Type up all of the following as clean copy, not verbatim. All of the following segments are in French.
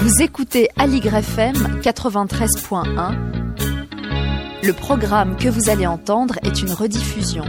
Vous écoutez Aligre FM 93.1. Le programme que vous allez entendre est une rediffusion.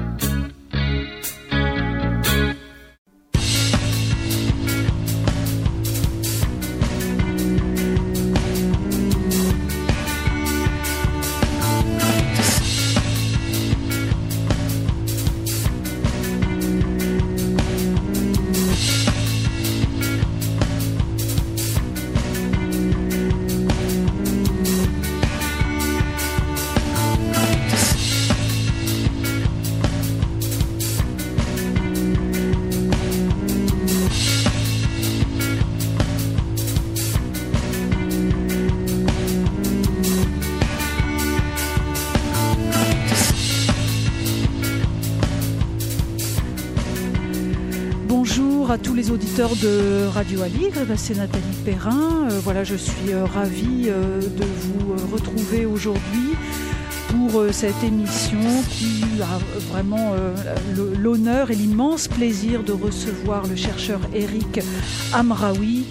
À tous les auditeurs de Radio Aligre, c'est Nathalie Perrin. Je suis ravie de vous retrouver aujourd'hui pour cette émission qui a vraiment l'honneur et l'immense plaisir de recevoir le chercheur Éric Hamraoui,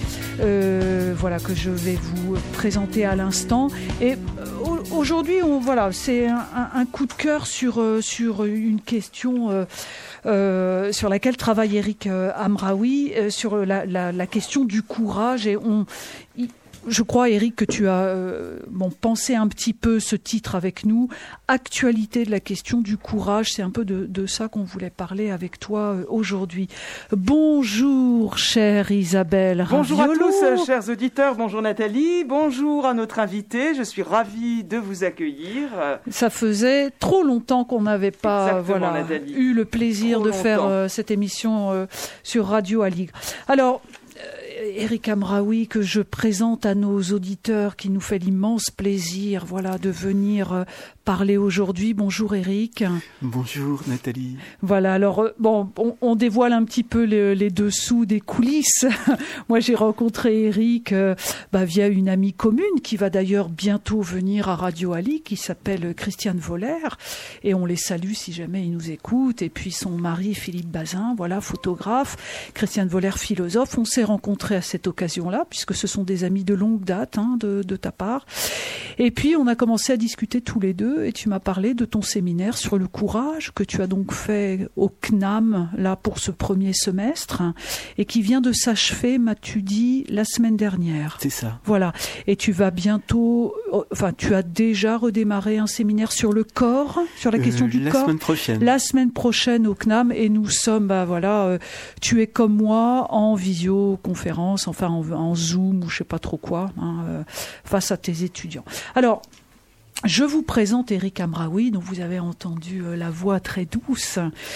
que je vais vous présenter à l'instant. Et aujourd'hui, c'est un coup de cœur sur une question sur laquelle travaille Éric Hamraoui, sur la question du courage. Et je crois, Éric, que tu as pensé un petit peu ce titre avec nous, Actualité de la question du courage. C'est un peu de ça qu'on voulait parler avec toi aujourd'hui. Bonjour, chère Isabelle Bonjour Raviolo. À tous, chers auditeurs. Bonjour Nathalie. Bonjour à notre invité. Je suis ravie de vous accueillir. Ça faisait trop longtemps qu'on n'avait pas eu le plaisir de faire cette émission sur Radio Aligre. Alors, Éric Hamraoui, que je présente à nos auditeurs, qui nous fait l'immense plaisir de venir parler aujourd'hui. Bonjour Éric. Bonjour Nathalie. Voilà, alors on dévoile un petit peu les dessous des coulisses. Moi j'ai rencontré Éric via une amie commune qui va d'ailleurs bientôt venir à Radio Aligre, qui s'appelle Christiane Voller, et on les salue si jamais ils nous écoutent. Et puis son mari Philippe Bazin, photographe, Christiane Voller, philosophe. On s'est rencontrés à cette occasion-là, puisque ce sont des amis de longue date de ta part. Et puis on a commencé à discuter tous les deux, et tu m'as parlé de ton séminaire sur le courage que tu as donc fait au CNAM là pour ce premier semestre, et qui vient de s'achever, m'as-tu dit, la semaine dernière. C'est ça. Voilà. Et tu vas bientôt, tu as déjà redémarré un séminaire sur le corps, sur la question du corps. La semaine prochaine au CNAM, et nous sommes, tu es comme moi en visioconférence, en Zoom ou je sais pas trop quoi, face à tes étudiants. Alors, je vous présente Éric Hamraoui, dont vous avez entendu la voix très douce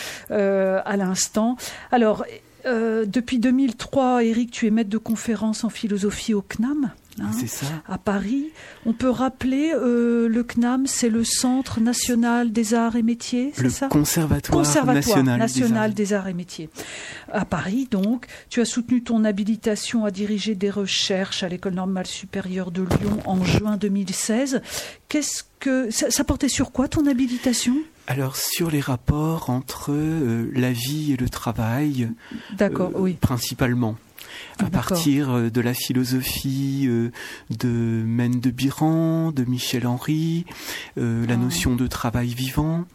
à l'instant. Alors, depuis 2003, Éric, tu es maître de conférence en philosophie au CNAM. C'est ça. À Paris. On peut rappeler, le CNAM, c'est le Centre National des Arts et Métiers, c'est ça ? Conservatoire National des Arts et Métiers. À Paris, donc, tu as soutenu ton habilitation à diriger des recherches à l'École normale supérieure de Lyon en juin 2016. Qu'est-ce que ça portait sur quoi, ton habilitation ? Alors, sur les rapports entre la vie et le travail, oui. Principalement. À partir de la philosophie de Mène de Biran, de Michel Henry, la notion de travail vivant,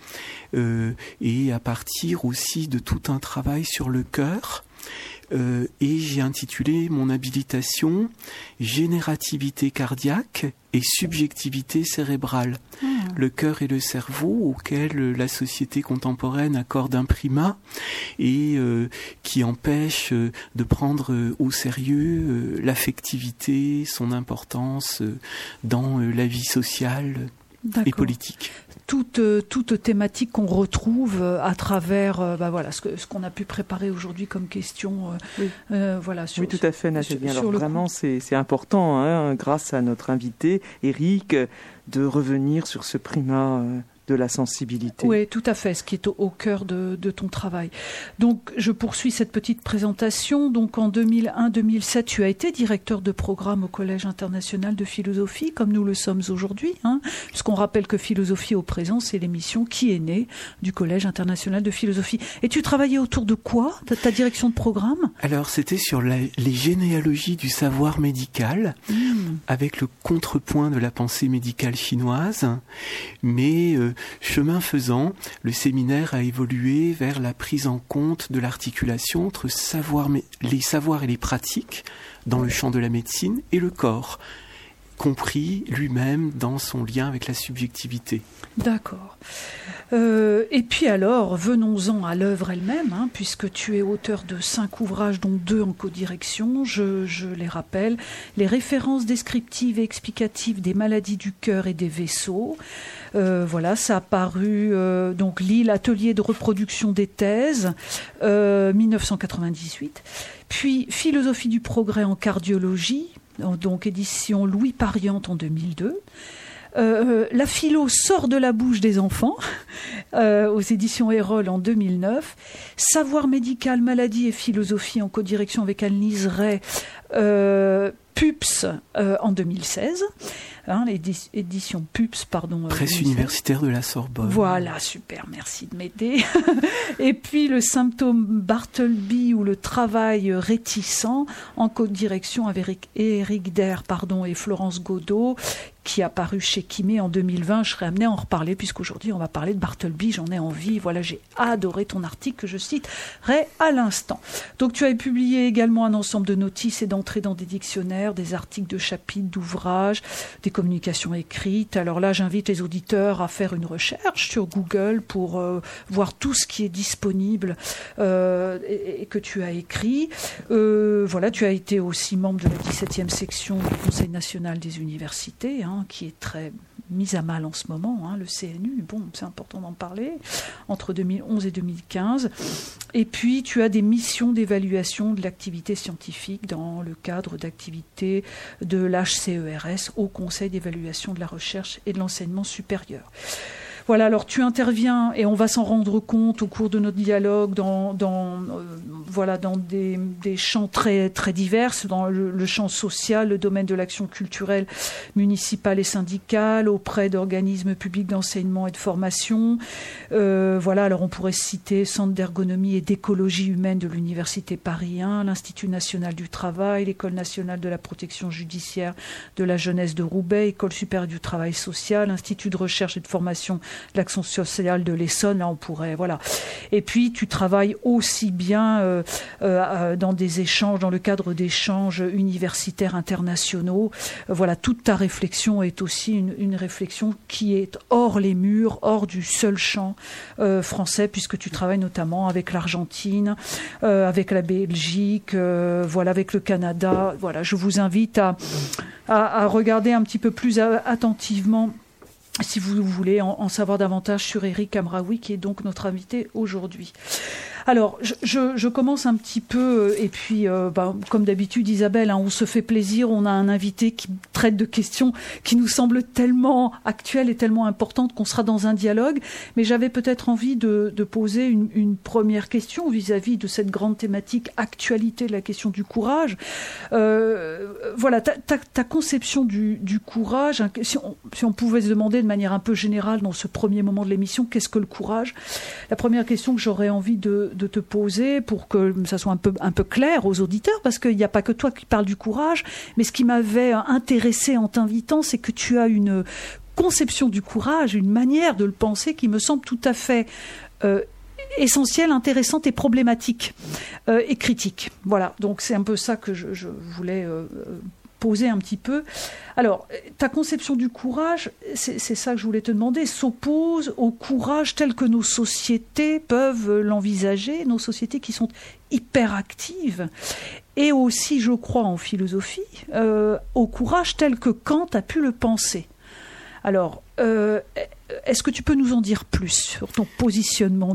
et à partir aussi de tout un travail sur le cœur. Et j'ai intitulé mon habilitation « Générativité cardiaque et subjectivité cérébrale ». Le cœur et le cerveau auquel la société contemporaine accorde un primat et qui empêche de prendre au sérieux l'affectivité, son importance dans la vie sociale et politique. Toute thématique qu'on retrouve à travers ce qu'on a pu préparer aujourd'hui comme question. Oui, tout à fait, Nathalie. Alors vraiment, c'est important, grâce à notre invité, Éric, de revenir sur ce primat de la sensibilité. Oui, tout à fait, ce qui est au cœur de ton travail. Donc, je poursuis cette petite présentation. Donc, en 2001-2007, tu as été directeur de programme au Collège international de philosophie, comme nous le sommes aujourd'hui, puisqu'on rappelle que Philosophie au présent, c'est l'émission qui est née du Collège international de philosophie. Et tu travaillais autour de quoi, ta direction de programme? Alors, c'était sur les généalogies du savoir médical, avec le contrepoint de la pensée médicale chinoise, mais chemin faisant, le séminaire a évolué vers la prise en compte de l'articulation entre les savoirs et les pratiques dans le champ de la médecine et le corps, compris lui-même dans son lien avec la subjectivité. D'accord. Et puis alors, venons-en à l'œuvre elle-même, puisque tu es auteur de 5 ouvrages, dont 2 en codirection. Je les rappelle. Les références descriptives et explicatives des maladies du cœur et des vaisseaux. Voilà, ça a paru donc Lille, atelier de reproduction des thèses, 1998. Puis Philosophie du progrès en cardiologie, donc édition Louis Pariante en 2002. La philo sort de la bouche des enfants, aux éditions Erol en 2009. Savoir médical, maladie et philosophie en codirection avec Anne-Lise Ray, PUPS en 2016. L'édition PUPS, pardon. Presse universitaire de la Sorbonne. Voilà, super, merci de m'aider. Et puis le symptôme Bartleby ou le travail réticent en codirection avec Éric Der et Florence Godot, qui a paru chez Kimé en 2020. Je serai amenée à en reparler puisqu'aujourd'hui on va parler de Bartleby, j'en ai envie. Voilà, j'ai adoré ton article que je citerai à l'instant. Donc tu as publié également un ensemble de notices et d'entrées dans des dictionnaires, des articles de chapitres, d'ouvrages, des communications écrites. Alors là, j'invite les auditeurs à faire une recherche sur Google pour voir tout ce qui est disponible et que tu as écrit. Voilà, tu as été aussi membre de la 17e section du Conseil national des universités, qui est très mise à mal en ce moment, le CNU, bon, c'est important d'en parler, entre 2011 et 2015. Et puis, tu as des missions d'évaluation de l'activité scientifique dans le cadre d'activités de l'HCERS, au Conseil d'évaluation de la recherche et de l'enseignement supérieur. Voilà, alors tu interviens, et on va s'en rendre compte au cours de notre dialogue, dans des champs très, très divers, dans le champ social, le domaine de l'action culturelle municipale et syndicale, auprès d'organismes publics d'enseignement et de formation. Voilà, alors on pourrait citer Centre d'ergonomie et d'écologie humaine de l'Université Paris 1, l'Institut national du travail, l'École nationale de la protection judiciaire de la jeunesse de Roubaix, École supérieure du travail social, Institut de recherche et de formation de l'action sociale de l'Essonne, là on pourrait, voilà. Et puis tu travailles aussi bien dans des échanges, dans le cadre d'échanges universitaires internationaux. Voilà, toute ta réflexion est aussi une réflexion qui est hors les murs, hors du seul champ français, puisque tu travailles notamment avec l'Argentine, avec la Belgique, voilà, avec le Canada. Voilà, je vous invite à regarder un petit peu plus attentivement, si vous voulez en savoir davantage sur Éric Amraoui, qui est donc notre invité aujourd'hui. Alors, je commence un petit peu, et puis, comme d'habitude, Isabelle, on se fait plaisir, on a un invité qui traite de questions qui nous semblent tellement actuelles et tellement importantes qu'on sera dans un dialogue, mais j'avais peut-être envie de poser une première question vis-à-vis de cette grande thématique actualité de la question du courage. Voilà, ta conception du courage, si on pouvait se demander de manière un peu générale dans ce premier moment de l'émission, qu'est-ce que le courage? La première question que j'aurais envie de te poser pour que ça soit un peu clair aux auditeurs, parce qu'il n'y a pas que toi qui parles du courage, mais ce qui m'avait intéressé en t'invitant, c'est que tu as une conception du courage, une manière de le penser qui me semble tout à fait essentielle, intéressante et problématique et critique. Voilà, donc c'est un peu ça que je voulais poser un petit peu. Alors, ta conception du courage, c'est ça que je voulais te demander, s'oppose au courage tel que nos sociétés peuvent l'envisager, nos sociétés qui sont hyperactives, et aussi, je crois, en philosophie, au courage tel que Kant a pu le penser. Alors, est-ce que tu peux nous en dire plus sur ton positionnement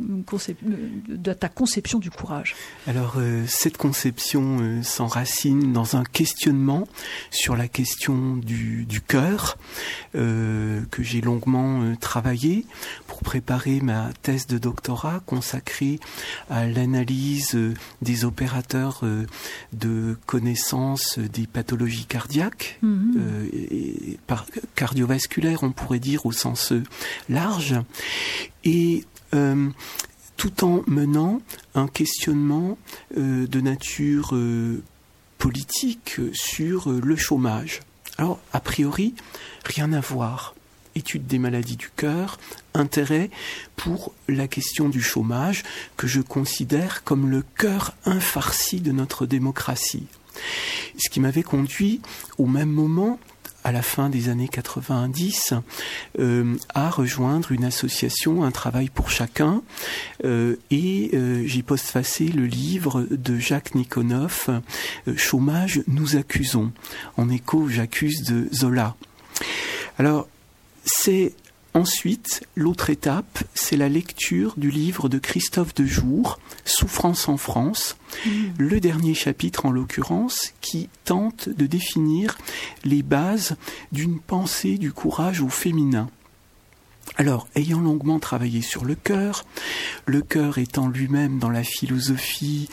de ta conception du courage? Alors, cette conception s'enracine dans un questionnement sur la question du cœur que j'ai longuement travaillé pour préparer ma thèse de doctorat consacrée à l'analyse des opérateurs de connaissance des pathologies cardiaques, et cardiovasculaires, on pourrait dire au sens large, et tout en menant un questionnement de nature politique sur le chômage. Alors, a priori, rien à voir. Étude des maladies du cœur, intérêt pour la question du chômage, que je considère comme le cœur infarci de notre démocratie. Ce qui m'avait conduit au même moment, à la fin des années 90, à rejoindre une association, Un travail pour chacun, et j'ai postfacé le livre de Jacques Nikonov, Chômage, nous accusons, en écho J'accuse de Zola. Alors, c'est ensuite, l'autre étape, c'est la lecture du livre de Christophe Dejour, Souffrance en France, le dernier chapitre en l'occurrence, qui tente de définir les bases d'une pensée du courage au féminin. Alors, ayant longuement travaillé sur le cœur étant lui-même dans la philosophie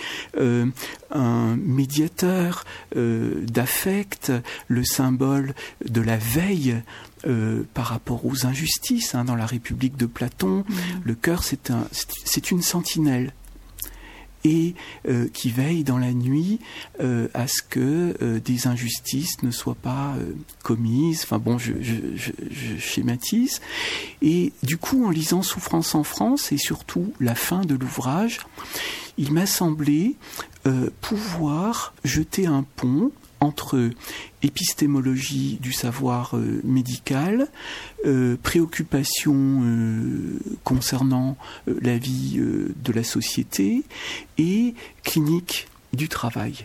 un médiateur d'affect, le symbole de la veille par rapport aux injustices, dans la République de Platon, le cœur c'est une sentinelle. Et qui veille dans la nuit à ce que des injustices ne soient pas commises. Enfin bon, je schématise. Et du coup, en lisant Souffrance en France, et surtout la fin de l'ouvrage, il m'a semblé pouvoir jeter un pont entre épistémologie du savoir médical, préoccupations concernant la vie de la société et clinique du travail.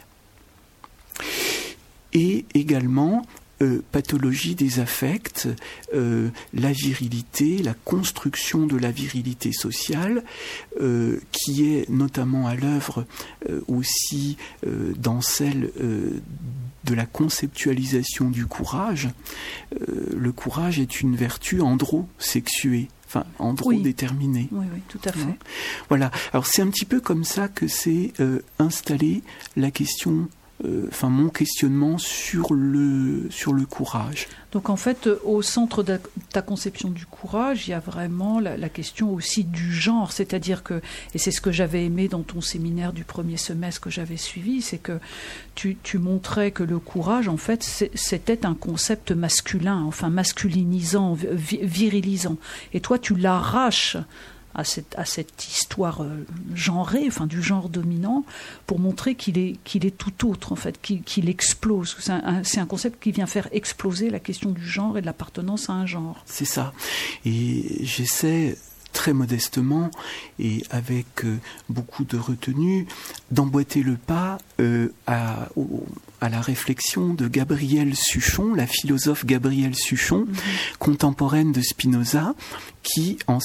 Et également pathologie des affects, la virilité, la construction de la virilité sociale, qui est notamment à l'œuvre aussi dans celle de la conceptualisation du courage. Le courage est une vertu androsexuée, enfin androdéterminée. Oui, tout à fait. Voilà. Alors c'est un petit peu comme ça que s'est installée la question. Mon questionnement sur le courage. Donc en fait, au centre de ta conception du courage, il y a vraiment la question aussi du genre, c'est-à-dire que, et c'est ce que j'avais aimé dans ton séminaire du premier semestre que j'avais suivi, c'est que tu montrais que le courage, en fait, c'était un concept masculin, enfin masculinisant, virilisant. Et toi, tu l'arraches à cette histoire genrée, enfin du genre dominant, pour montrer qu'il est tout autre, en fait, qu'il explose. C'est un concept qui vient faire exploser la question du genre et de l'appartenance à un genre. C'est ça. Et j'essaie très modestement et avec beaucoup de retenue d'emboîter le pas à la réflexion de Gabrielle Suchon, la philosophe Gabrielle Suchon, contemporaine de Spinoza, qui en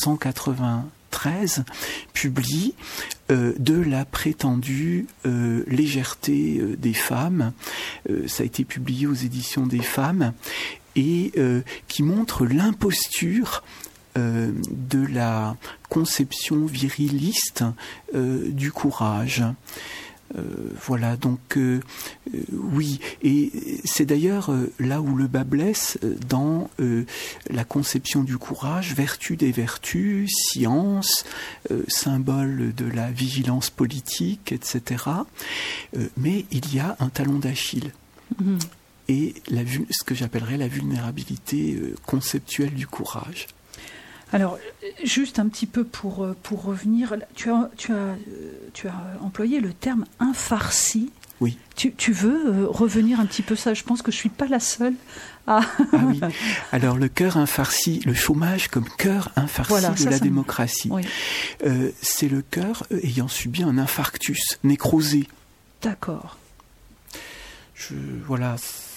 1693 publie de la prétendue légèreté des femmes. Ça a été publié aux éditions des Femmes et qui montre l'imposture de la conception viriliste du courage. Voilà, donc oui, et c'est d'ailleurs là où le bas blesse dans la conception du courage, vertu des vertus, science, symbole de la vigilance politique, etc. Mais il y a un talon d'Achille. Et ce que j'appellerais la vulnérabilité conceptuelle du courage. Alors, juste un petit peu pour revenir, tu as employé le terme infarci. Oui. Tu veux revenir un petit peu ça? Je pense que je ne suis pas la seule à... Ah oui. Alors, le cœur infarci, le chômage comme cœur infarci de la démocratie. Oui. C'est le cœur ayant subi un infarctus, nécrosé. D'accord. Voilà,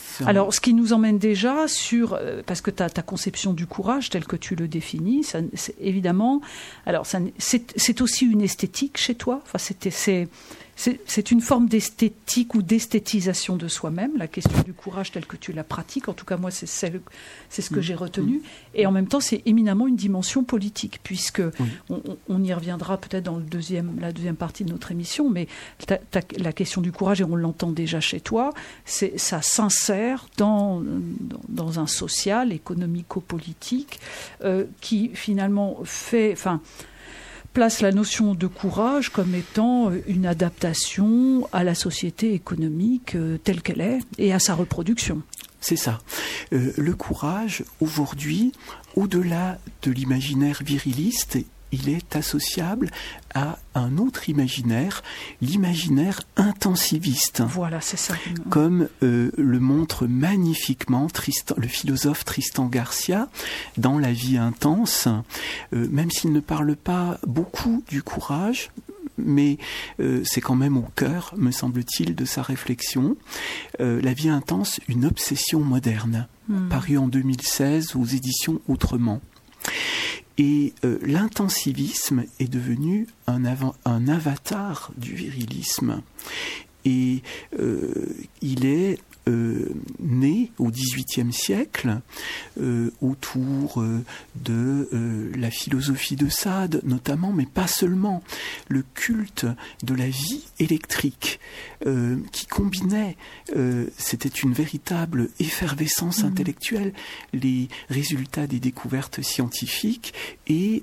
Alors, ce qui nous emmène déjà sur... parce que ta conception du courage, telle que tu le définis, c'est évidemment... Alors, c'est aussi une esthétique chez toi. Enfin, c'est une forme d'esthétique ou d'esthétisation de soi-même, la question du courage telle que tu la pratiques. En tout cas, moi, c'est ce que j'ai retenu. Et en même temps, c'est éminemment une dimension politique, puisque on y reviendra peut-être dans la deuxième partie de notre émission, mais la question du courage, et on l'entend déjà chez toi, ça s'insère dans un social, économico-politique, qui finalement place la notion de courage comme étant une adaptation à la société économique telle qu'elle est et à sa reproduction. C'est ça. Le courage, aujourd'hui, au-delà de l'imaginaire viriliste, il est associable à un autre imaginaire, l'imaginaire intensiviste. Voilà, c'est ça. Comme le montre magnifiquement le philosophe Tristan Garcia dans La vie intense, même s'il ne parle pas beaucoup du courage, mais c'est quand même au cœur, me semble-t-il, de sa réflexion. La vie intense, une obsession moderne, paru en 2016 aux éditions Autrement. Et l'intensivisme est devenu un avatar du virilisme. Et il est né au XVIIIe siècle autour de la philosophie de Sade notamment, mais pas seulement, le culte de la vie électrique qui combinait, c'était une véritable effervescence intellectuelle, les résultats des découvertes scientifiques et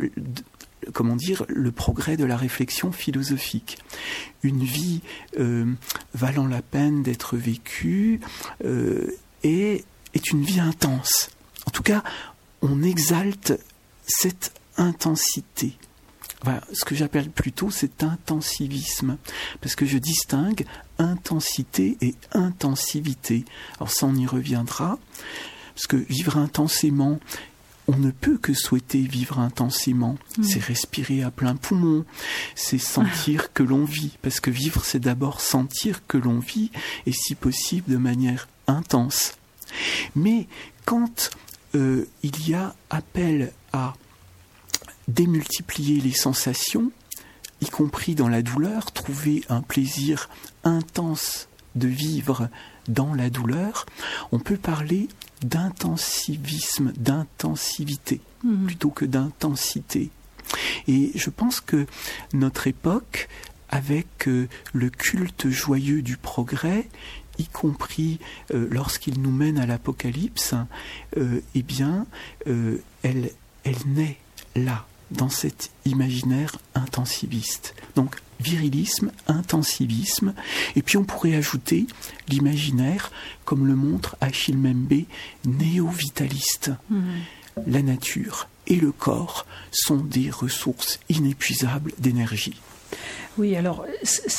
le progrès de la réflexion philosophique. Une vie valant la peine d'être vécue est une vie intense. En tout cas, on exalte cette intensité. Voilà, ce que j'appelle plutôt cet intensivisme, parce que je distingue intensité et intensivité. Alors ça, on y reviendra, parce que vivre intensément, on ne peut que souhaiter vivre intensément. C'est respirer à plein poumon, c'est sentir que l'on vit. Parce que vivre, c'est d'abord sentir que l'on vit, et si possible de manière intense. Mais quand il y a appel à démultiplier les sensations, y compris dans la douleur, trouver un plaisir intense de vivre dans la douleur, on peut parler d'intensivisme, d'intensivité, plutôt que d'intensité. Et je pense que notre époque, avec le culte joyeux du progrès, y compris lorsqu'il nous mène à l'Apocalypse, elle naît là, dans cet imaginaire intensiviste. Donc, virilisme, intensivisme, et puis on pourrait ajouter l'imaginaire, comme le montre Achille Mbembe, néo-vitaliste. La nature et le corps sont des ressources inépuisables d'énergie. Oui, alors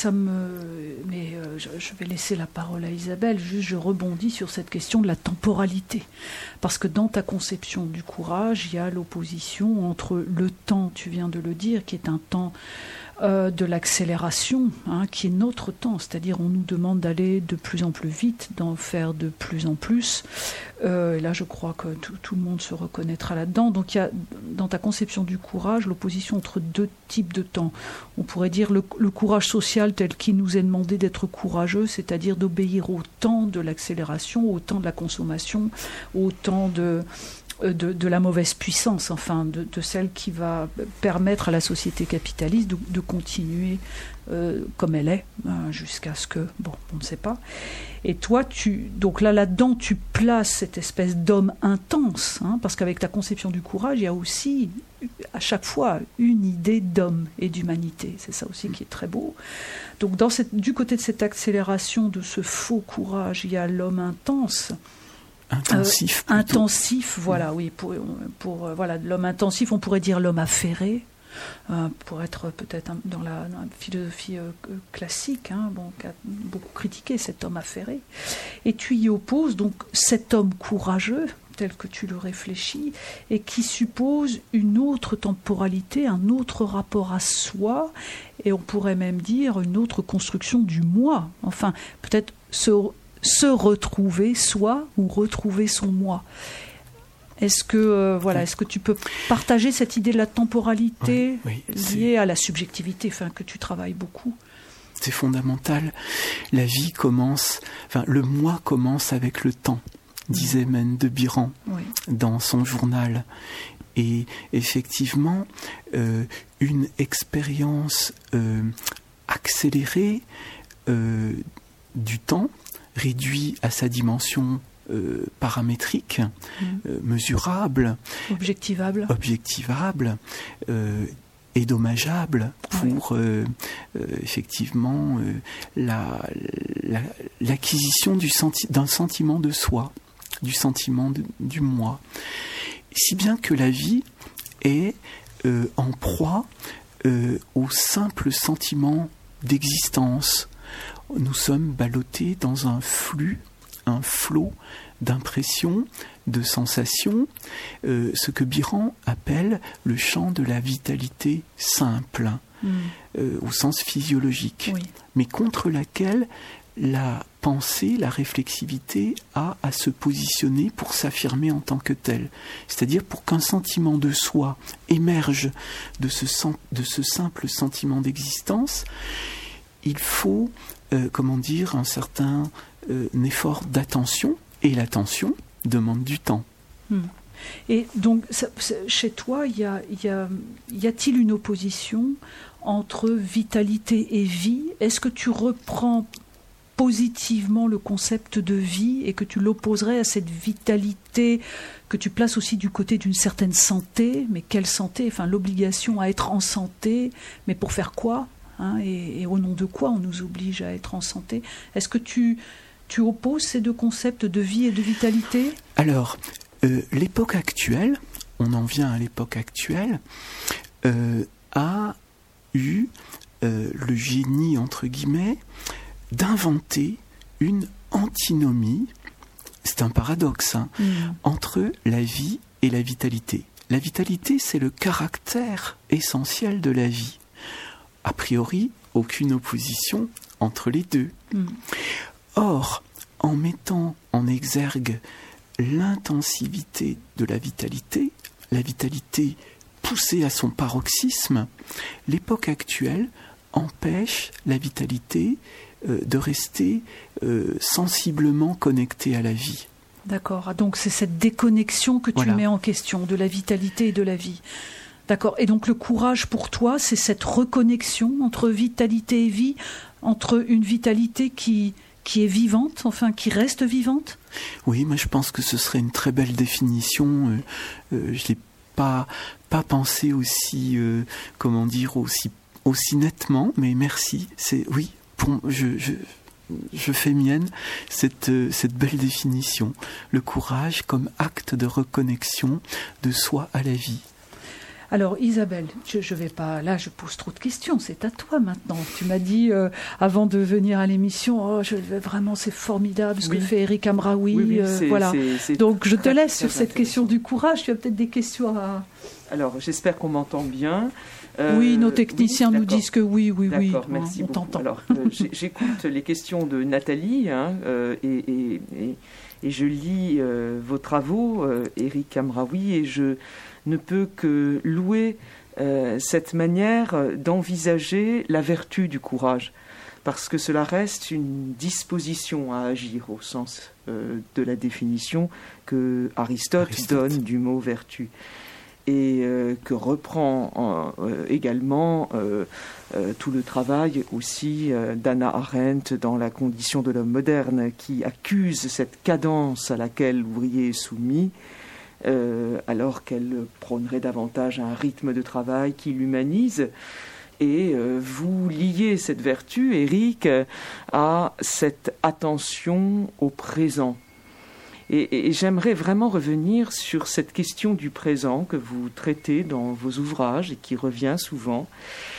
je vais laisser la parole à Isabelle. Juste, je rebondis sur cette question de la temporalité, parce que dans ta conception du courage, il y a l'opposition entre le temps, tu viens de le dire, qui est un temps de l'accélération, qui est notre temps, c'est-à-dire on nous demande d'aller de plus en plus vite, d'en faire de plus en plus. Et là, je crois que tout le monde se reconnaîtra là-dedans. Donc, il y a dans ta conception du courage l'opposition entre deux types de temps. On pourrait dire le courage social tel qu'il nous est demandé d'être courageux, c'est-à-dire d'obéir au temps de l'accélération, au temps de la consommation, au temps de la mauvaise puissance, enfin de celle qui va permettre à la société capitaliste de continuer comme elle est, jusqu'à ce que, on ne sait pas. Et toi, donc là-dedans, tu places cette espèce d'homme intense, parce qu'avec ta conception du courage, il y a aussi, à chaque fois, une idée d'homme et d'humanité. C'est ça aussi qui est très beau. Donc du côté de cette accélération, de ce faux courage, il y a l'homme intense, intensif, voilà, oui. Pour l'homme intensif, on pourrait dire l'homme affairé, pour être peut-être dans la philosophie classique, qui a beaucoup critiqué cet homme affairé. Et tu y opposes donc cet homme courageux, tel que tu le réfléchis, et qui suppose une autre temporalité, un autre rapport à soi, et on pourrait même dire une autre construction du moi. Enfin, peut-être se retrouver soi ou retrouver son moi. Est-ce que est-ce que tu peux partager cette idée de la temporalité liée à la subjectivité, que tu travailles beaucoup? C'est fondamental. La vie commence, le moi commence avec le temps, disait Mène de Biran dans son journal. Et effectivement, une expérience accélérée du temps, réduit à sa dimension paramétrique, mesurable, objectivable et dommageable pour effectivement l'acquisition d'un sentiment de soi, du sentiment du moi. Si bien que la vie est en proie au simple sentiment d'existence. Nous sommes ballottés dans un flot d'impressions, de sensations, ce que Biran appelle le champ de la vitalité simple, au sens physiologique, mais contre laquelle la pensée, la réflexivité a à se positionner pour s'affirmer en tant que telle. C'est-à-dire pour qu'un sentiment de soi émerge de ce simple sentiment d'existence, il faut, un certain effort d'attention, et l'attention demande du temps. Et donc, chez toi, y a-t-il une opposition entre vitalité et vie? Est-ce que tu reprends positivement le concept de vie et que tu l'opposerais à cette vitalité que tu places aussi du côté d'une certaine santé? Mais quelle santé? L'obligation à être en santé, mais pour faire quoi, et au nom de quoi on nous oblige à être en santé? Est-ce que tu opposes ces deux concepts de vie et de vitalité? Alors, l'époque actuelle, on en vient à l'époque actuelle, a eu le génie, entre guillemets, d'inventer une antinomie, c'est un paradoxe, entre la vie et la vitalité. La vitalité, c'est le caractère essentiel de la vie. A priori, aucune opposition entre les deux. Or, en mettant en exergue l'intensivité de la vitalité poussée à son paroxysme, l'époque actuelle empêche la vitalité de rester sensiblement connectée à la vie. D'accord, donc c'est cette déconnexion que tu mets en question, de la vitalité et de la vie. D'accord, et donc le courage pour toi, c'est cette reconnexion entre vitalité et vie, entre une vitalité qui est vivante, qui reste vivante? Oui, moi je pense que ce serait une très belle définition. Je n'ai pas pensé aussi, aussi nettement, mais merci. Je fais mienne cette belle définition. Le courage comme acte de reconnexion de soi à la vie. Alors Isabelle, je vais pas, là je pose trop de questions, c'est à toi maintenant. Tu m'as dit avant de venir à l'émission, vraiment c'est formidable ce que fait Éric Hamraoui, voilà. Donc je te laisse sur cette question du courage, tu as peut-être des questions à... Alors j'espère qu'on m'entend bien. Oui, nos techniciens nous disent que oui, merci on beaucoup. t'entend. Alors j'écoute les questions de Nathalie et je lis vos travaux, Éric Hamraoui, et je ne peut que louer cette manière d'envisager la vertu du courage, parce que cela reste une disposition à agir au sens de la définition que Aristote donne du mot vertu, et que reprend également tout le travail aussi d'Hannah Arendt dans La condition de l'homme moderne, qui accuse cette cadence à laquelle l'ouvrier est soumis, alors qu'elle prônerait davantage un rythme de travail qui l'humanise. Et vous liez cette vertu, Éric, à cette attention au présent. Et j'aimerais vraiment revenir sur cette question du présent que vous traitez dans vos ouvrages et qui revient souvent,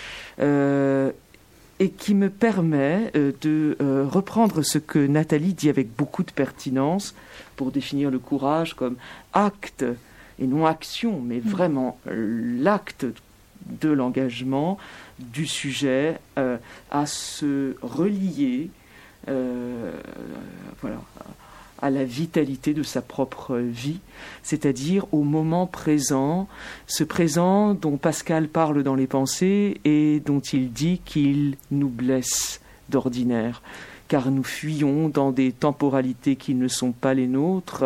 et qui me permet de reprendre ce que Nathalie dit avec beaucoup de pertinence pour définir le courage comme acte et non action, mais vraiment l'acte de l'engagement du sujet à se relier à la vitalité de sa propre vie, c'est-à-dire au moment présent, ce présent dont Pascal parle dans les Pensées et dont il dit qu'il nous blesse d'ordinaire, car nous fuyons dans des temporalités qui ne sont pas les nôtres,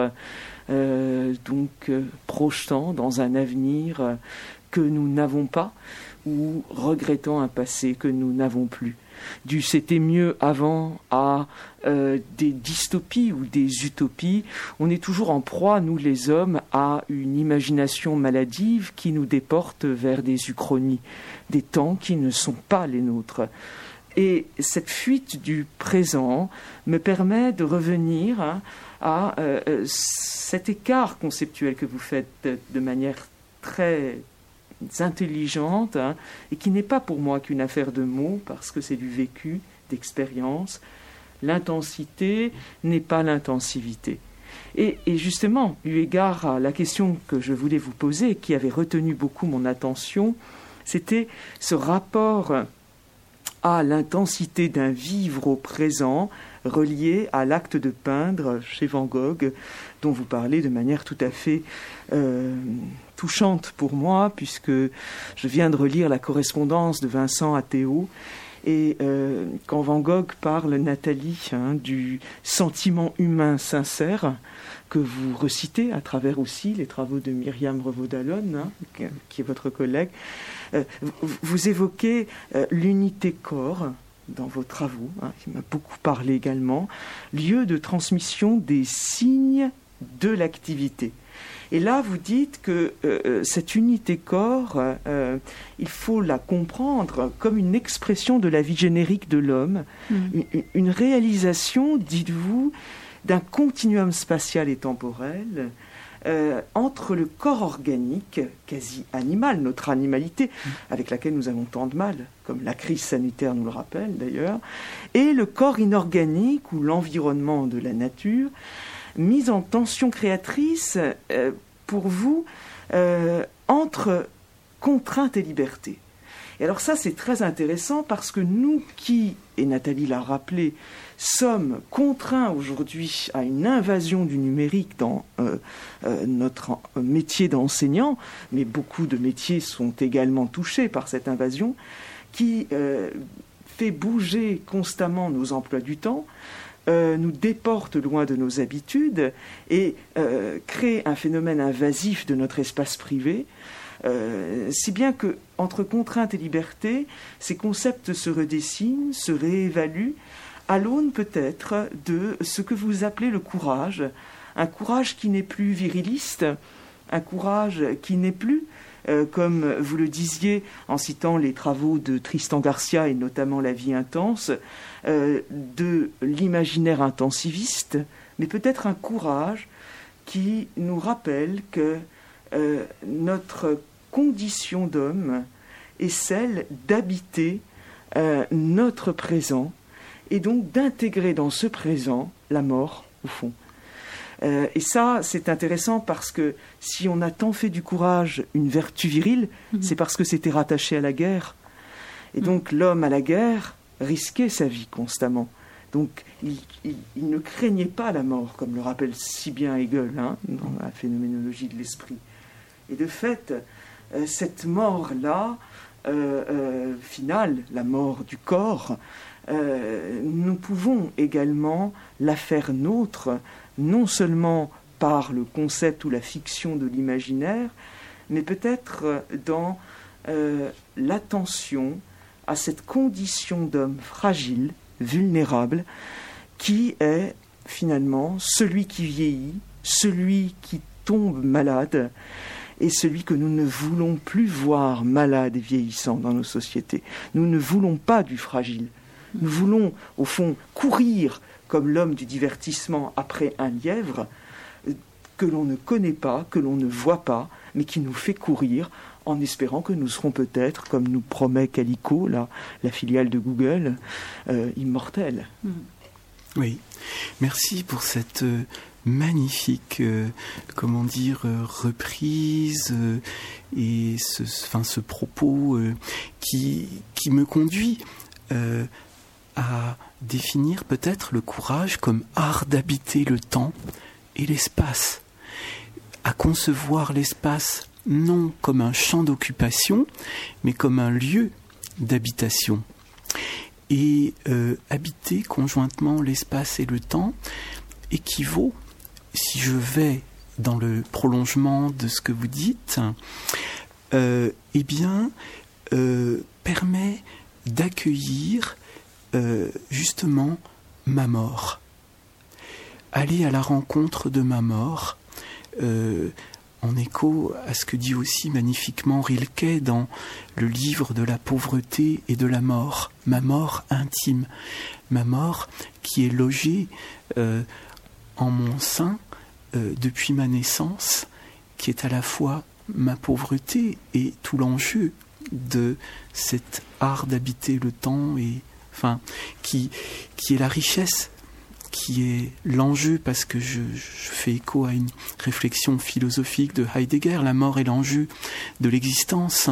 projetant dans un avenir que nous n'avons pas ou regrettant un passé que nous n'avons plus. Du c'était mieux avant à des dystopies ou des utopies, on est toujours en proie, nous les hommes, à une imagination maladive qui nous déporte vers des uchronies, des temps qui ne sont pas les nôtres. Et cette fuite du présent me permet de revenir à cet écart conceptuel que vous faites de manière très intelligente, et qui n'est pas pour moi qu'une affaire de mots, parce que c'est du vécu, d'expérience. L'intensité n'est pas l'intensivité. Et justement, eu égard à la question que je voulais vous poser, qui avait retenu beaucoup mon attention, c'était ce rapport à l'intensité d'un vivre au présent relié à l'acte de peindre chez Van Gogh, dont vous parlez de manière tout à fait touchante pour moi, puisque je viens de relire la correspondance de Vincent à Théo, et quand Van Gogh parle, Nathalie, du sentiment humain sincère, que vous recitez à travers aussi les travaux de Myriam Revaud-Dallon, qui est votre collègue, vous évoquez l'unité corps dans vos travaux, qui m'a beaucoup parlé également, lieu de transmission des signes de l'activité. Et là, vous dites que cette unité corps, il faut la comprendre comme une expression de la vie générique de l'homme, une réalisation, dites-vous, d'un continuum spatial et temporel entre le corps organique, quasi animal, notre animalité, avec laquelle nous avons tant de mal, comme la crise sanitaire nous le rappelle d'ailleurs, et le corps inorganique ou l'environnement de la nature, mise en tension créatrice pour vous entre contrainte et liberté. Et alors ça, c'est très intéressant parce que nous qui, et Nathalie l'a rappelé, sommes contraints aujourd'hui à une invasion du numérique dans notre métier d'enseignant, mais beaucoup de métiers sont également touchés par cette invasion, qui fait bouger constamment nos emplois du temps, nous déporte loin de nos habitudes et crée un phénomène invasif de notre espace privé, si bien que entre contrainte et liberté, ces concepts se redessinent, se réévaluent, à l'aune peut-être de ce que vous appelez le courage, un courage qui n'est plus viriliste, un courage qui n'est plus, comme vous le disiez en citant les travaux de Tristan Garcia et notamment La vie intense, de l'imaginaire intensiviste, mais peut-être un courage qui nous rappelle que notre condition d'homme est celle d'habiter notre présent et donc d'intégrer dans ce présent la mort, au fond. Et ça, c'est intéressant parce que si on a tant fait du courage une vertu virile, c'est parce que c'était rattaché à la guerre. Et donc l'homme à la guerre risquait sa vie constamment. Donc il ne craignait pas la mort, comme le rappelle si bien Hegel dans la phénoménologie de l'esprit. Et de fait, cette mort-là, finale, la mort du corps, nous pouvons également la faire nôtre, non seulement par le concept ou la fiction de l'imaginaire, mais peut-être dans l'attention à cette condition d'homme fragile, vulnérable, qui est finalement celui qui vieillit, celui qui tombe malade, et celui que nous ne voulons plus voir malade et vieillissant dans nos sociétés. Nous ne voulons pas du fragile. Nous voulons, au fond, courir comme l'homme du divertissement après un lièvre que l'on ne connaît pas, que l'on ne voit pas, mais qui nous fait courir en espérant que nous serons peut-être, comme nous promet Calico, la filiale de Google, immortels. Oui, merci pour cette magnifique, reprise et ce propos qui me conduit à définir peut-être le courage comme art d'habiter le temps et l'espace, à concevoir l'espace non comme un champ d'occupation, mais comme un lieu d'habitation. Et habiter conjointement l'espace et le temps équivaut, si je vais dans le prolongement de ce que vous dites, permet d'accueillir justement ma mort. Aller à la rencontre de ma mort, en écho à ce que dit aussi magnifiquement Rilke dans le livre de la pauvreté et de la mort, ma mort intime, ma mort qui est logée en mon sein depuis ma naissance, qui est à la fois ma pauvreté et tout l'enjeu de cet art d'habiter le temps, et qui est la richesse, qui est l'enjeu, parce que je fais écho à une réflexion philosophique de Heidegger, la mort est l'enjeu de l'existence.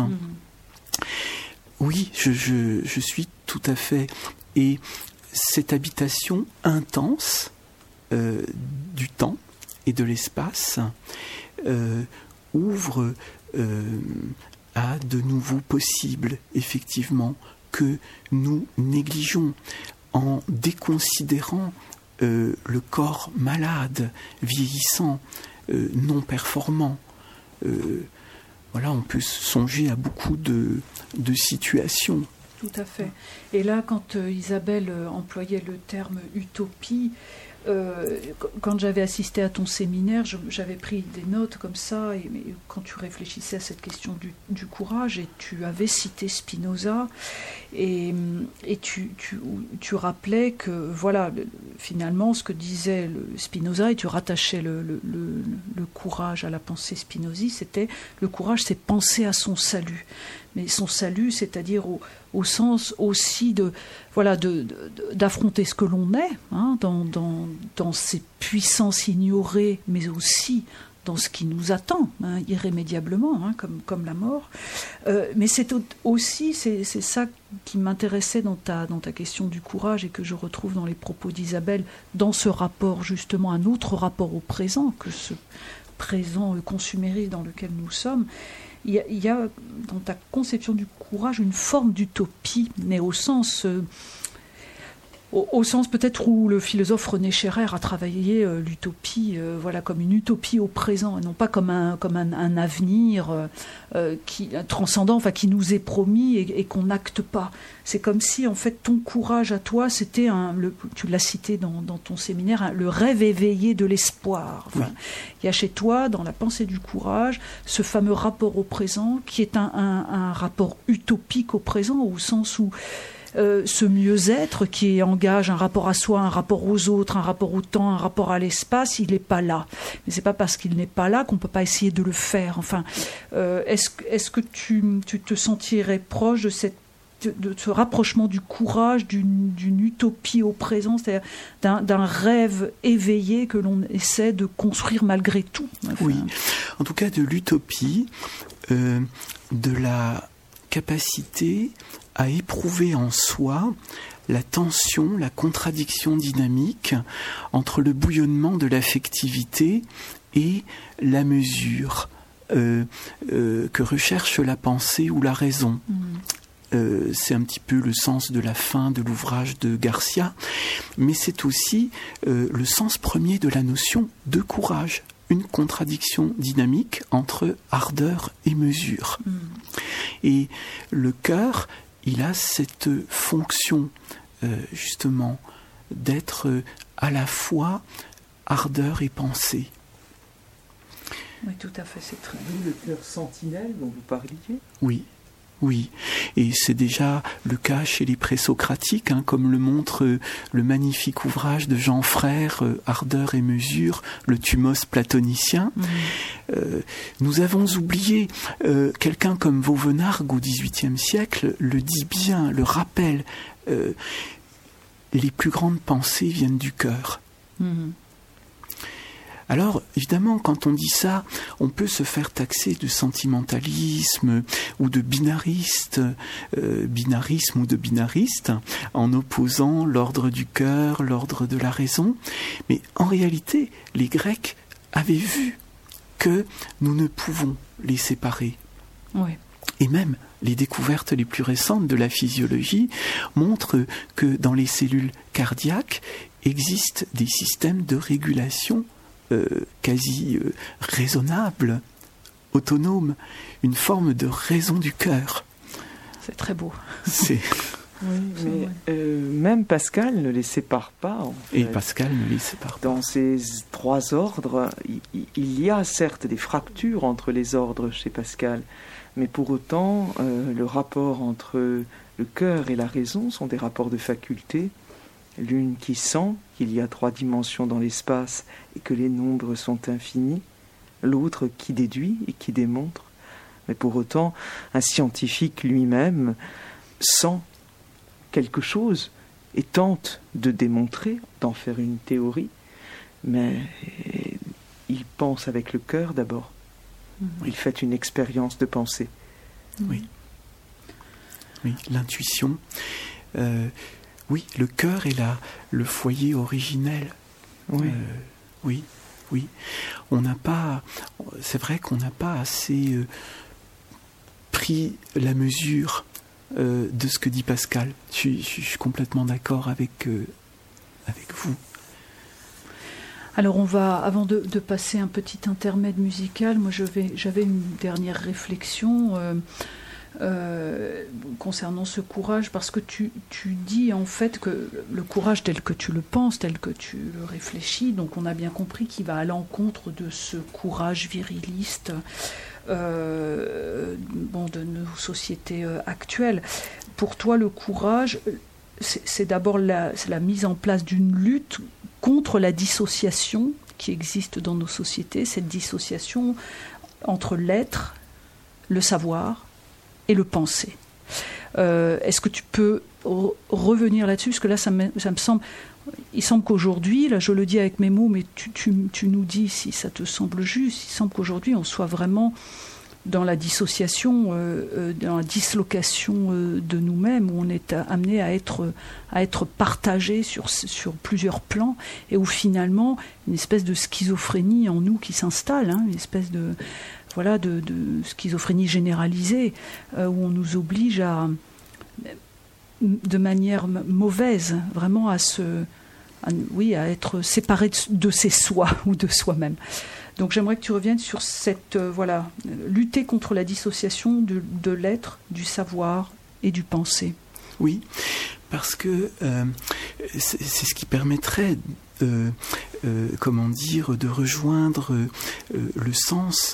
Oui, je suis tout à fait. Et cette habitation intense du temps et de l'espace ouvre à de nouveaux possibles, effectivement, que nous négligeons en déconsidérant le corps malade, vieillissant, non performant. On peut songer à beaucoup de situations. Tout à fait. Et là, quand Isabelle employait le terme utopie, quand j'avais assisté à ton séminaire, j'avais pris des notes comme ça, et quand tu réfléchissais à cette question du courage, et tu avais cité Spinoza, et tu rappelais que, finalement, ce que disait Spinoza, et tu rattachais le courage à la pensée spinoziste, c'était le courage, c'est penser à son salut. Mais son salut, c'est-à-dire au sens aussi d'affronter ce que l'on est, dans ses puissances ignorées, mais aussi dans ce qui nous attend, irrémédiablement, comme la mort. Mais c'est aussi, c'est ça qui m'intéressait dans ta question du courage, et que je retrouve dans les propos d'Isabelle, dans ce rapport, justement, un autre rapport au présent, que ce présent consumériste dans lequel nous sommes. Il y a dans ta conception du courage une forme d'utopie, mais au sens peut-être où le philosophe René Scherrer a travaillé l'utopie comme une utopie au présent, et non pas comme un avenir qui transcendant, qui nous est promis et qu'on n'acte pas. C'est comme si en fait ton courage à toi, c'était tu l'as cité dans ton séminaire, le rêve éveillé de l'espoir. Oui. Il y a chez toi, dans la pensée du courage, ce fameux rapport au présent qui est un rapport utopique au présent, au sens où ce mieux-être qui engage un rapport à soi, un rapport aux autres, un rapport au temps, un rapport à l'espace, il n'est pas là. Mais c'est pas parce qu'il n'est pas là qu'on peut pas essayer de le faire. Est-ce que tu te sentirais proche de ce rapprochement du courage, d'une utopie au présent, c'est-à-dire d'un rêve éveillé que l'on essaie de construire malgré tout? Oui, en tout cas de l'utopie, de la capacité à éprouver en soi la tension, la contradiction dynamique entre le bouillonnement de l'affectivité et la mesure que recherche la pensée ou la raison. C'est un petit peu le sens de la fin de l'ouvrage de Garcia, mais c'est aussi le sens premier de la notion de courage, une contradiction dynamique entre ardeur et mesure. Et le cœur, il a cette fonction, justement, d'être à la fois ardeur et pensée. Oui, tout à fait, c'est très bien. Le cœur sentinelle dont vous parliez. Oui, et c'est déjà le cas chez les présocratiques, comme le montre le magnifique ouvrage de Jean Frère, Ardeur et mesure, le thumos platonicien. Nous avons oublié, quelqu'un comme Vauvenargues au XVIIIe siècle le dit bien, le rappelle, les plus grandes pensées viennent du cœur. Alors, évidemment, quand on dit ça, on peut se faire taxer de sentimentalisme ou de binarisme ou de binariste, en opposant l'ordre du cœur, l'ordre de la raison. Mais en réalité, les Grecs avaient vu que nous ne pouvons les séparer. Oui. Et même les découvertes les plus récentes de la physiologie montrent que dans les cellules cardiaques existent des systèmes de régulation quasi raisonnables, autonomes, une forme de raison du cœur. C'est très beau. Oui, mais même Pascal ne les sépare pas. En fait. Et Pascal ne les sépare pas. Dans ces 3 ordres, il y a certes des fractures entre les ordres chez Pascal, mais pour autant, le rapport entre le cœur et la raison sont des rapports de faculté. L'une qui sent qu'il y a 3 dimensions dans l'espace et que les nombres sont infinis, l'autre qui déduit et qui démontre. Mais pour autant, un scientifique lui-même sent quelque chose et tente de démontrer, d'en faire une théorie, mais il pense avec le cœur d'abord. Il fait une expérience de pensée. Oui, l'intuition. Oui, le cœur est le foyer originel. Oui. On n'a pas. C'est vrai qu'on n'a pas assez pris la mesure de ce que dit Pascal. Je suis complètement d'accord avec vous. Alors on va, avant de passer un petit intermède musical, moi j'avais une dernière réflexion concernant ce courage, parce que tu dis en fait que le courage tel que tu le penses, tel que tu le réfléchis, donc on a bien compris qu'il va à l'encontre de ce courage viriliste de nos sociétés actuelles. Pour toi, le courage, c'est d'abord la mise en place d'une lutte contre la dissociation qui existe dans nos sociétés, cette dissociation entre l'être, le savoir et le penser. Est-ce que tu peux revenir là-dessus? Parce que là, ça me semble... Il semble qu'aujourd'hui, là je le dis avec mes mots, mais tu nous dis si ça te semble juste, il semble qu'aujourd'hui on soit vraiment dans la dissociation, dans la dislocation de nous-mêmes, où on est amené à être partagé sur plusieurs plans, et où finalement une espèce de schizophrénie en nous qui s'installe, une espèce de schizophrénie généralisée, où on nous oblige de manière mauvaise, vraiment à être séparé de ses soi ou de soi-même. Donc j'aimerais que tu reviennes sur cette lutter contre la dissociation de l'être, du savoir et du penser. Oui, parce que c'est ce qui permettrait de rejoindre le sens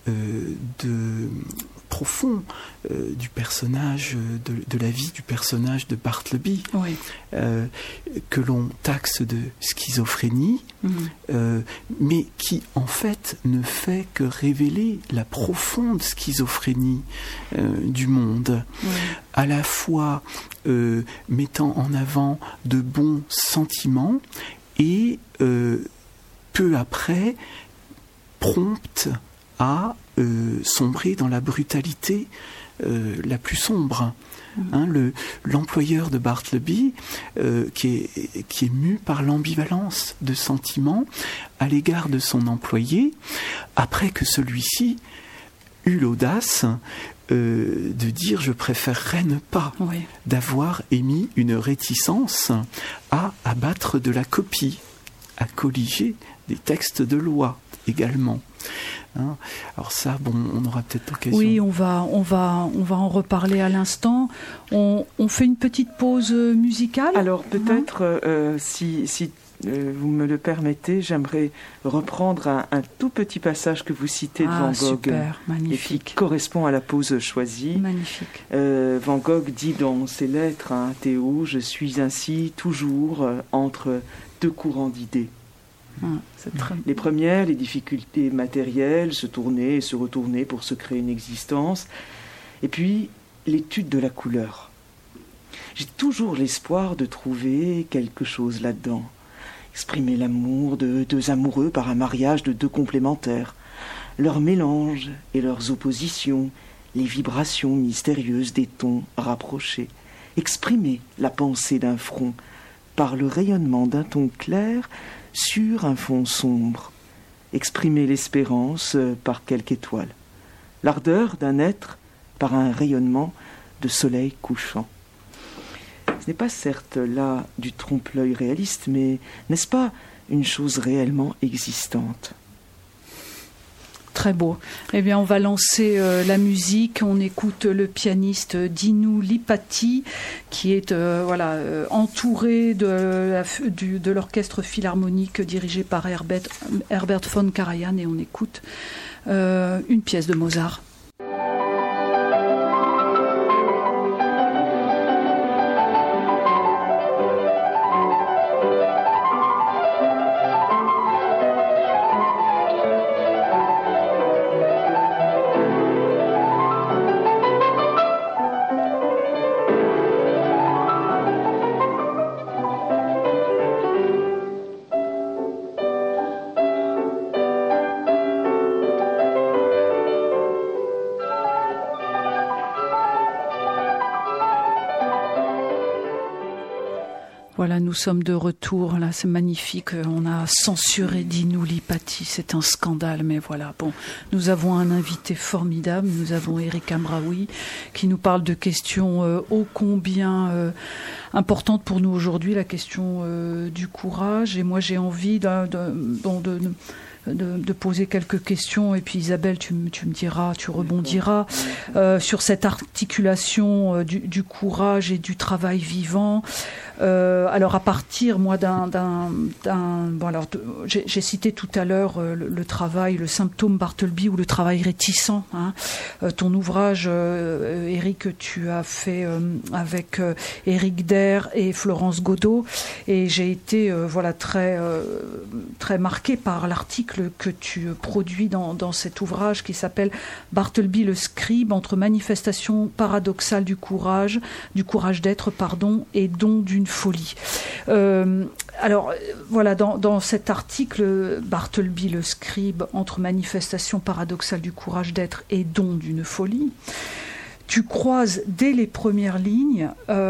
profond du personnage, de la vie du personnage de Bartleby, que l'on taxe de schizophrénie, mais qui en fait ne fait que révéler la profonde schizophrénie du monde, à la fois mettant en avant de bons sentiments et peu après prompte à sombrer dans la brutalité la plus sombre. L'employeur de Bartleby, qui est mu par l'ambivalence de sentiments à l'égard de son employé, après que celui-ci eut l'audace de dire « je préférerais ne pas », d'avoir émis une réticence à abattre de la copie, à colliger des textes de loi également. Alors ça, on aura peut-être l'occasion. Oui, on va en reparler à l'instant. On fait une petite pause musicale. Alors peut-être, si vous me le permettez, j'aimerais reprendre un tout petit passage que vous citez de Van Gogh, super, magnifique, et qui correspond à la pause choisie. Magnifique. Van Gogh dit dans ses lettres à Théo: je suis ainsi toujours entre 2 courants d'idées. Les premières, les difficultés matérielles, se tourner et se retourner pour se créer une existence. Et puis, l'étude de la couleur. J'ai toujours l'espoir de trouver quelque chose là-dedans. Exprimer l'amour de deux amoureux par un mariage de deux complémentaires, leurs mélanges et leurs oppositions, les vibrations mystérieuses des tons rapprochés. Exprimer la pensée d'un front par le rayonnement d'un ton clair sur un fond sombre. Exprimer l'espérance par quelque étoile. L'ardeur d'un être par un rayonnement de soleil couchant. Ce n'est pas certes là du trompe-l'œil réaliste, mais n'est-ce pas une chose réellement existante ? Très beau. Eh bien, on va lancer la musique. On écoute le pianiste Dinu Lipatti, qui est entouré de l'orchestre philharmonique dirigé par Herbert von Karajan, et on écoute une pièce de Mozart. Voilà, nous sommes de retour, là, c'est magnifique, on a censuré Dinu Lipatti, c'est un scandale, mais voilà, bon, nous avons un invité formidable, nous avons Éric Hamraoui, qui nous parle de questions ô combien importantes pour nous aujourd'hui, la question du courage, et moi j'ai envie de poser quelques questions, et puis Isabelle, tu me diras, tu rebondiras sur cette articulation du courage et du travail vivant. Alors à partir, moi, j'ai cité tout à l'heure le travail, le symptôme Bartleby ou le travail réticent. Hein. Ton ouvrage, Éric, que tu as fait avec Éric Der et Florence Godot, et j'ai été très marquée par l'article que tu produis dans cet ouvrage qui s'appelle Bartleby le scribe, entre manifestation paradoxale du courage d'être, et don d'une folie. Alors voilà, dans cet article, Bartleby le scribe, entre manifestation paradoxale du courage d'être et don d'une folie, tu croises dès les premières lignes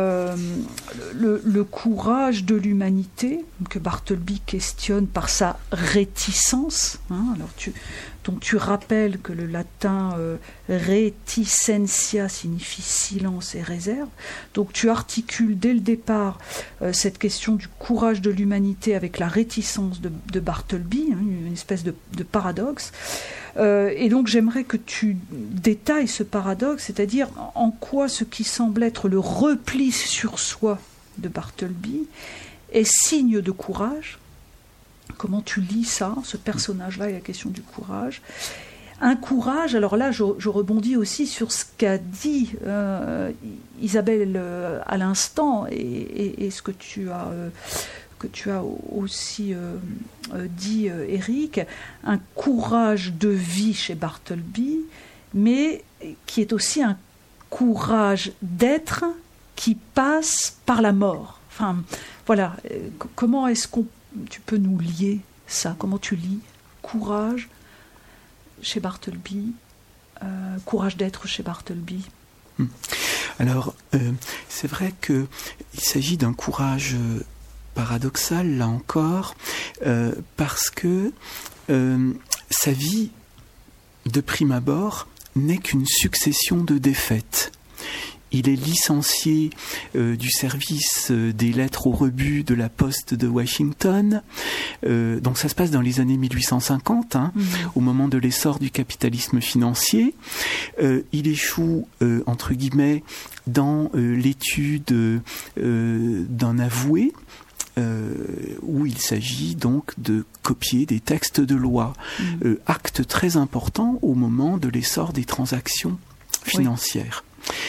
le courage de l'humanité que Bartleby questionne par sa réticence. Hein, alors tu rappelles que le latin reticentia signifie silence et réserve. Donc tu articules dès le départ cette question du courage de l'humanité avec la réticence de Bartleby, hein, une espèce de paradoxe. Et donc j'aimerais que tu détailles ce paradoxe, c'est-à-dire en quoi ce qui semble être le repli sur soi de Bartleby est signe de courage. Comment tu lis ça, ce personnage-là et la question du courage. Un courage, alors là je rebondis aussi sur ce qu'a dit Isabelle à l'instant et ce que tu as aussi dit, Éric, un courage de vie chez Bartleby, mais qui est aussi un courage d'être qui passe par la mort. Enfin, voilà, comment est-ce tu peux nous lier ça? Comment tu lis courage chez Bartleby, courage d'être chez Bartleby? Alors, c'est vrai qu'il s'agit d'un courage paradoxal, là encore, parce que sa vie, de prime abord, n'est qu'une succession de défaites. Il est licencié du service des lettres au rebut de la Poste de Washington. Donc ça se passe dans les années 1850, au moment de l'essor du capitalisme financier. Il échoue, entre guillemets, dans l'étude d'un avoué, où il s'agit donc de copier des textes de loi. Acte très important au moment de l'essor des transactions financières.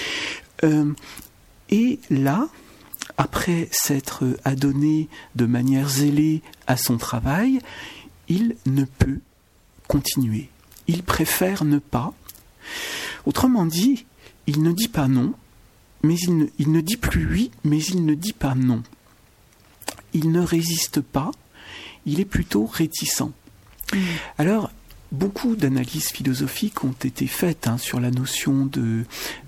Et là, après s'être adonné de manière zélée à son travail, il ne peut continuer. Il préfère ne pas. Autrement dit, il ne dit pas non, mais il ne dit plus oui, mais il ne dit pas non. Il ne résiste pas, il est plutôt réticent. Alors, beaucoup d'analyses philosophiques ont été faites sur la notion de,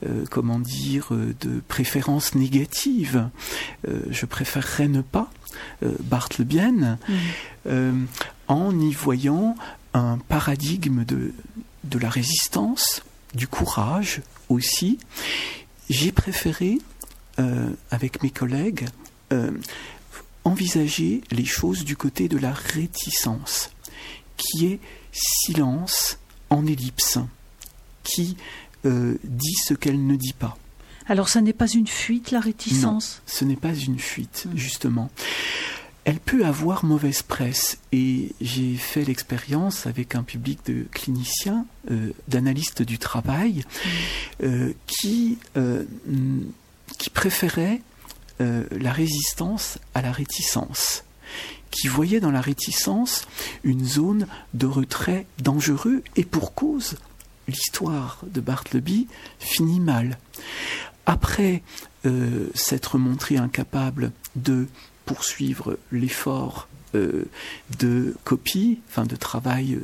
de préférence négative. Je préférerais ne pas, barthlébienne, en y voyant un paradigme de la résistance, du courage aussi. J'ai préféré, avec mes collègues, envisager les choses du côté de la réticence, qui est silence en ellipse, qui dit ce qu'elle ne dit pas. Alors ça n'est pas une fuite, la réticence ? Non, ce n'est pas une fuite, justement. Elle peut avoir mauvaise presse, et j'ai fait l'expérience avec un public de cliniciens, d'analystes du travail, qui préféraient la résistance à la réticence, qui voyaient dans la réticence une zone de retrait dangereux, et pour cause, l'histoire de Bartleby finit mal. Après s'être montré incapable de poursuivre l'effort de copie, de travail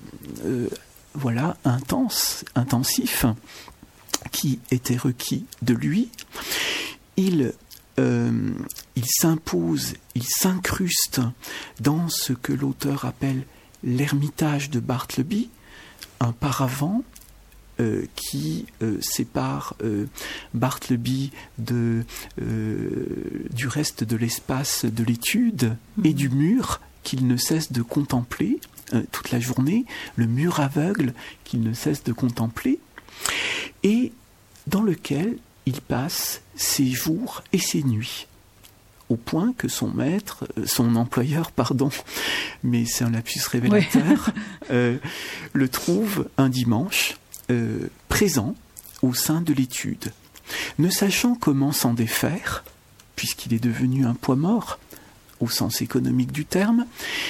intensif, qui était requis de lui, il s'impose, il s'incruste dans ce que l'auteur appelle l'ermitage de Bartleby, un paravent qui sépare Bartleby du reste de l'espace de l'étude et du mur qu'il ne cesse de contempler toute la journée, le mur aveugle qu'il ne cesse de contempler, et dans lequel il passe ses jours et ses nuits, au point que son employeur, mais c'est un lapsus révélateur, le trouve un dimanche présent au sein de l'étude. Ne sachant comment s'en défaire, puisqu'il est devenu un poids mort, au sens économique du terme,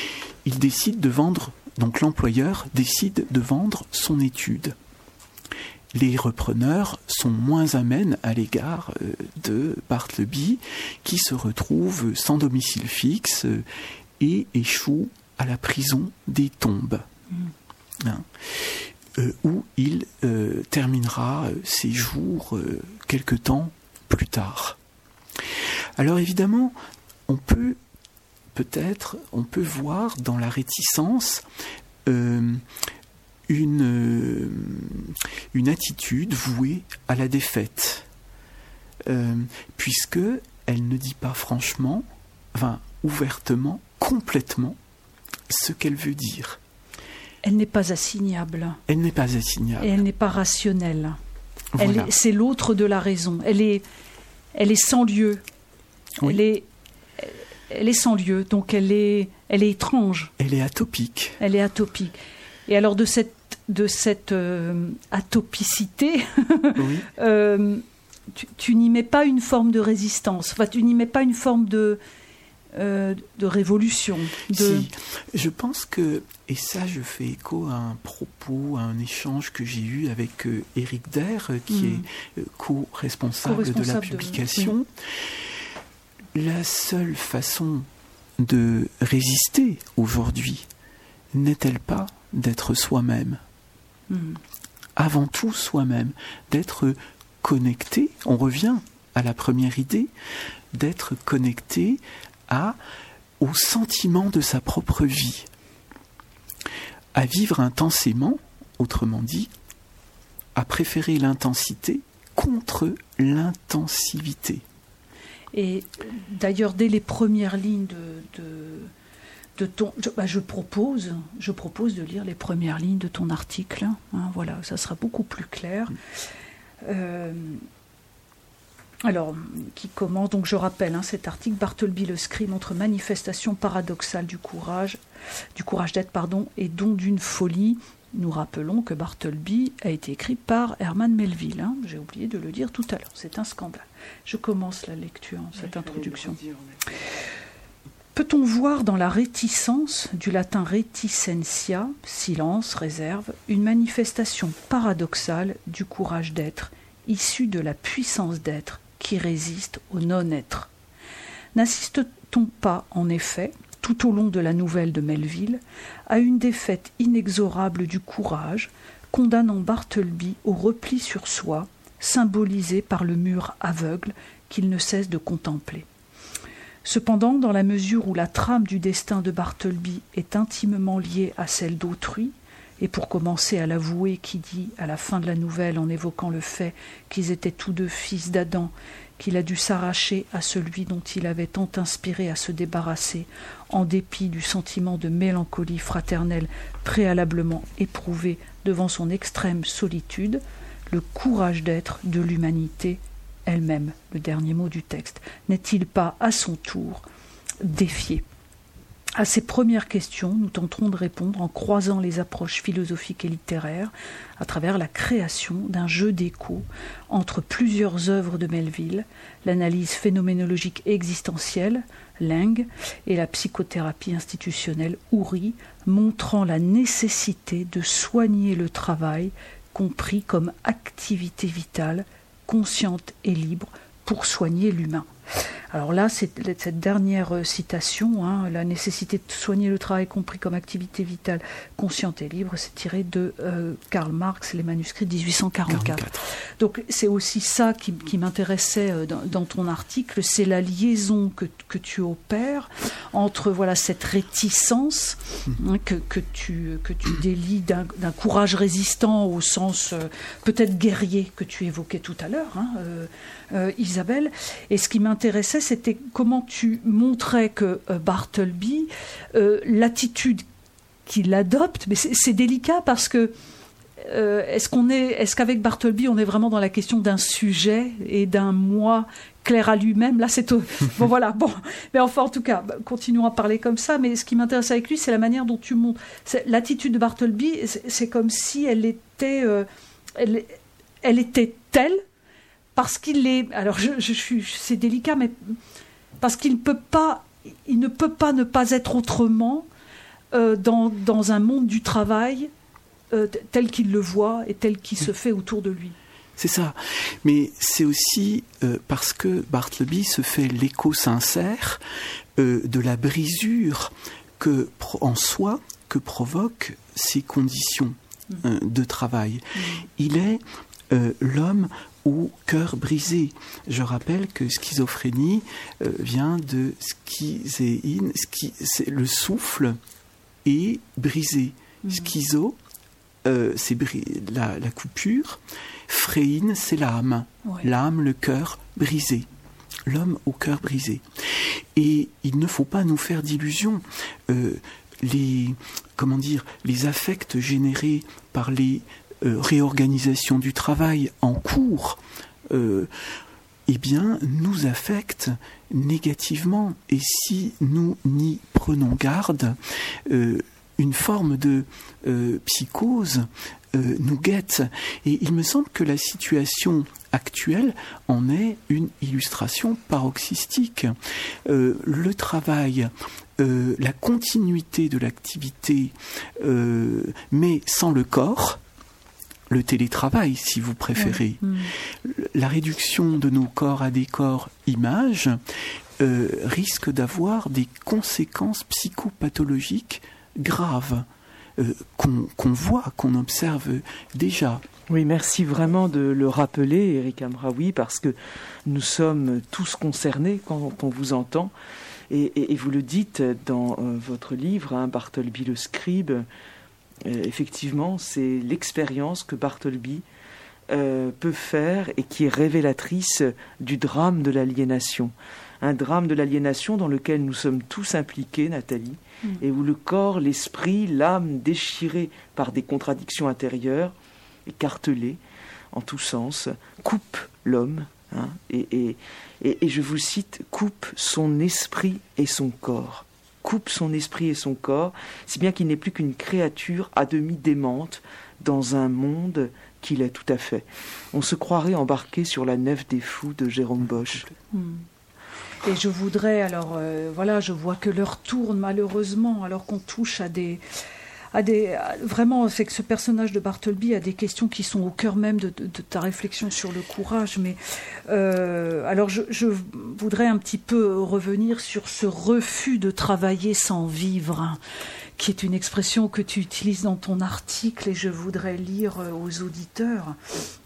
l'employeur décide de vendre son étude. Les repreneurs sont moins amènes à l'égard de Bartleby, qui se retrouve sans domicile fixe et échoue à la prison des tombes, où il terminera ses jours quelque temps plus tard. Alors évidemment, on peut voir dans la réticence une attitude vouée à la défaite, puisque elle ne dit pas franchement, ouvertement, complètement ce qu'elle veut dire. Elle n'est pas assignable. Elle n'est pas assignable. Et elle n'est pas rationnelle. Voilà. C'est l'autre de la raison. Elle est sans lieu. Oui. Elle est sans lieu, donc elle est étrange. Elle est atopique. Elle est atopique. Et alors de cette atopicité, oui. Tu n'y mets pas une forme de résistance. Tu n'y mets pas une forme de révolution. Si, je pense que, et ça je fais écho à un propos, à un échange que j'ai eu avec Éric Der, qui est co-responsable de la publication. La seule façon de résister aujourd'hui n'est-elle pas d'être soi-même ? Avant tout soi-même, d'être connecté, on revient à la première idée, d'être connecté au sentiment de sa propre vie, à vivre intensément, autrement dit, à préférer l'intensité contre l'intensivité. Et d'ailleurs, dès les premières lignes de ton... Je propose de lire les premières lignes de ton article. Voilà, ça sera beaucoup plus clair. Alors, qui commence, donc je rappelle cet article, Bartleby le scribe montre manifestation paradoxale du courage d'être, et don d'une folie. Nous rappelons que Bartleby a été écrit par Herman Melville. J'ai oublié de le dire tout à l'heure, c'est un scandale. Je commence la lecture, cette introduction. Peut-on voir dans la réticence, du latin reticentia, silence, réserve, une manifestation paradoxale du courage d'être, issue de la puissance d'être qui résiste au non-être ? N'assiste-t-on pas, en effet, tout au long de la nouvelle de Melville, à une défaite inexorable du courage, condamnant Bartleby au repli sur soi, symbolisé par le mur aveugle qu'il ne cesse de contempler. Cependant, dans la mesure où la trame du destin de Bartleby est intimement liée à celle d'autrui, et pour commencer à l'avouer qui dit, à la fin de la nouvelle, en évoquant le fait qu'ils étaient tous deux fils d'Adam, qu'il a dû s'arracher à celui dont il avait tant inspiré à se débarrasser, en dépit du sentiment de mélancolie fraternelle préalablement éprouvé devant son extrême solitude, le courage d'être de l'humanité elle-même, le dernier mot du texte, n'est-il pas à son tour défié ? À ces premières questions, nous tenterons de répondre en croisant les approches philosophiques et littéraires à travers la création d'un jeu d'écho entre plusieurs œuvres de Melville, l'analyse phénoménologique existentielle, Laing, et la psychothérapie institutionnelle, Oury, montrant la nécessité de soigner le travail, compris comme activité vitale, consciente et libre, pour soigner l'humain. Alors là, c'est cette dernière citation, la nécessité de soigner le travail compris comme activité vitale, consciente et libre, c'est tiré de Karl Marx, les manuscrits de 1844. Donc c'est aussi ça qui m'intéressait dans ton article, c'est la liaison que tu opères entre cette réticence que tu délies d'un courage résistant au sens peut-être guerrier que tu évoquais tout à l'heure, Isabelle. Et ce qui m'intéressait, c'était comment tu montrais que Bartleby, l'attitude qu'il adopte, mais c'est délicat parce que est-ce qu'avec Bartleby on est vraiment dans la question d'un sujet et d'un moi clair à lui-même? Là, c'est mais enfin, en tout cas, continuons à parler comme ça. Mais ce qui m'intéresse avec lui, c'est la manière dont tu montres l'attitude de Bartleby. C'est comme si elle était telle. Parce qu'il est, alors c'est délicat, mais parce qu'il ne peut pas ne pas être autrement dans un monde du travail tel qu'il le voit et tel qu'il se fait autour de lui. C'est ça, mais c'est aussi parce que Bartleby se fait l'écho sincère de la brisure en soi que provoquent ces conditions de travail. Il est l'homme au cœur brisé. Je rappelle que schizophrénie vient de schizéine, c'est le souffle est brisé. Schizo, c'est la coupure. Phréine, c'est l'âme. Ouais. L'âme, le cœur brisé. L'homme au cœur brisé. Et il ne faut pas nous faire d'illusions. Les affects générés par les réorganisation du travail en cours, nous affectent négativement. Et si nous n'y prenons garde, une forme de psychose nous guette. Et il me semble que la situation actuelle en est une illustration paroxystique. Le travail, la continuité de l'activité, mais sans le corps, le télétravail, si vous préférez, la réduction de nos corps à des corps images risque d'avoir des conséquences psychopathologiques graves qu'on voit, qu'on observe déjà. Oui, merci vraiment de le rappeler, Éric Amraoui, parce que nous sommes tous concernés quand on vous entend. Et vous le dites dans votre livre, Bartleby le scribe. Effectivement, c'est l'expérience que Bartleby peut faire et qui est révélatrice du drame de l'aliénation. Un drame de l'aliénation dans lequel nous sommes tous impliqués, Nathalie, et où le corps, l'esprit, l'âme déchirée par des contradictions intérieures, écartelées en tous sens, coupe l'homme, et je vous cite, coupe son esprit et son corps. Coupe son esprit et son corps, si bien qu'il n'est plus qu'une créature à demi démente dans un monde qu'il est tout à fait. On se croirait embarqué sur la nef des fous de Jérôme Bosch. Et je voudrais, je vois que l'heure tourne malheureusement, alors qu'on touche à vraiment, c'est que ce personnage de Bartleby a des questions qui sont au cœur même de ta réflexion sur le courage. Mais alors, je voudrais un petit peu revenir sur ce refus de travailler sans vivre, qui est une expression que tu utilises dans ton article, et je voudrais lire aux auditeurs.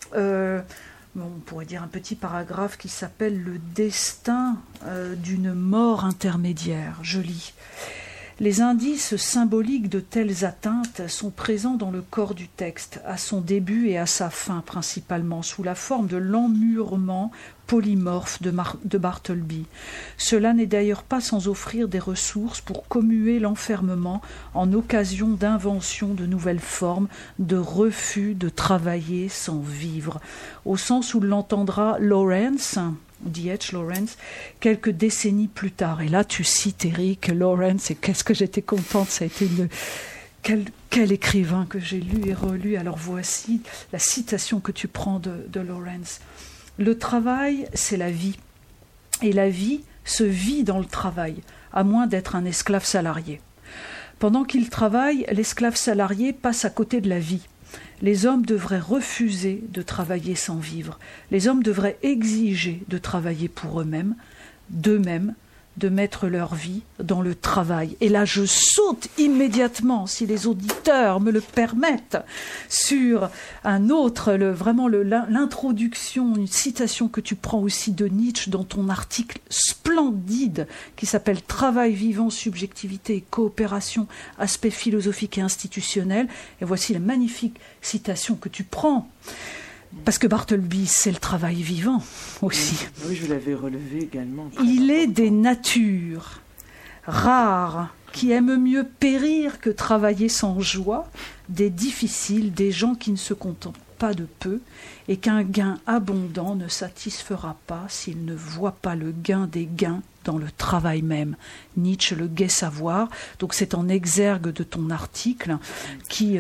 On pourrait dire un petit paragraphe qui s'appelle « Le destin d'une mort intermédiaire ». Je lis. Les indices symboliques de telles atteintes sont présents dans le corps du texte, à son début et à sa fin principalement, sous la forme de l'emmurement polymorphe de Bartleby. Cela n'est d'ailleurs pas sans offrir des ressources pour commuer l'enfermement en occasion d'invention de nouvelles formes, de refus de travailler sans vivre, au sens où l'entendra Lawrence, D.H. Lawrence, quelques décennies plus tard. Et là, tu cites Eric Lawrence, et qu'est-ce que j'étais contente, ça a été quel écrivain que j'ai lu et relu. Alors voici la citation que tu prends de Lawrence. Le travail, c'est la vie. Et la vie se vit dans le travail, à moins d'être un esclave salarié. Pendant qu'il travaille, l'esclave salarié passe à côté de la vie. Les hommes devraient refuser de travailler sans vivre. Les hommes devraient exiger de travailler pour eux-mêmes, d'eux-mêmes, de mettre leur vie dans le travail. Et là, je saute immédiatement, si les auditeurs me le permettent, sur un autre, l'introduction, une citation que tu prends aussi de Nietzsche dans ton article splendide qui s'appelle « Travail vivant, subjectivité et coopération, aspects philosophiques et institutionnels ». Et voici la magnifique citation que tu prends. Parce que Bartleby, c'est le travail vivant aussi. Oui, je l'avais relevé également. Il est des natures rares qui aiment mieux périr que travailler sans joie, des difficiles, des gens qui ne se contentent pas de peu, et qu'un gain abondant ne satisfera pas s'il ne voit pas le gain des gains dans le travail même. Nietzsche, le gai savoir. Donc c'est en exergue de ton article qui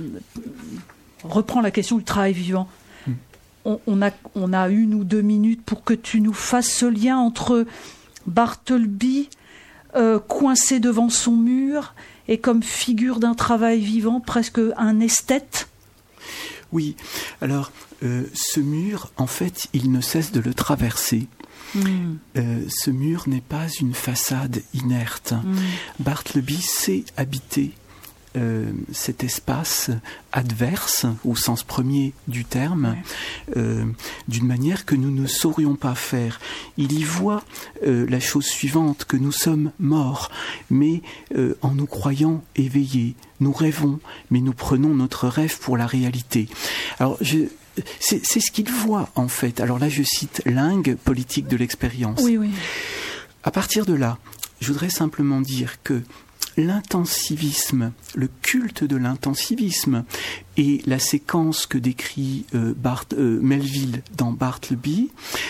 reprend la question du travail vivant. On a 1 ou 2 minutes pour que tu nous fasses ce lien entre Bartleby coincé devant son mur et comme figure d'un travail vivant, presque un esthète. Oui, alors ce mur, en fait, il ne cesse de le traverser. Ce mur n'est pas une façade inerte. Bartleby sait habiter cet espace adverse, au sens premier du terme, d'une manière que nous ne saurions pas faire. Il y voit la chose suivante, que nous sommes morts, mais en nous croyant éveillés. Nous rêvons, mais nous prenons notre rêve pour la réalité. Alors, c'est ce qu'il voit, en fait. Alors là, je cite Ling, Politique de l'expérience. Oui, oui. À partir de là, je voudrais simplement dire que l'intensivisme, le culte de l'intensivisme et la séquence que décrit Melville dans Bartleby,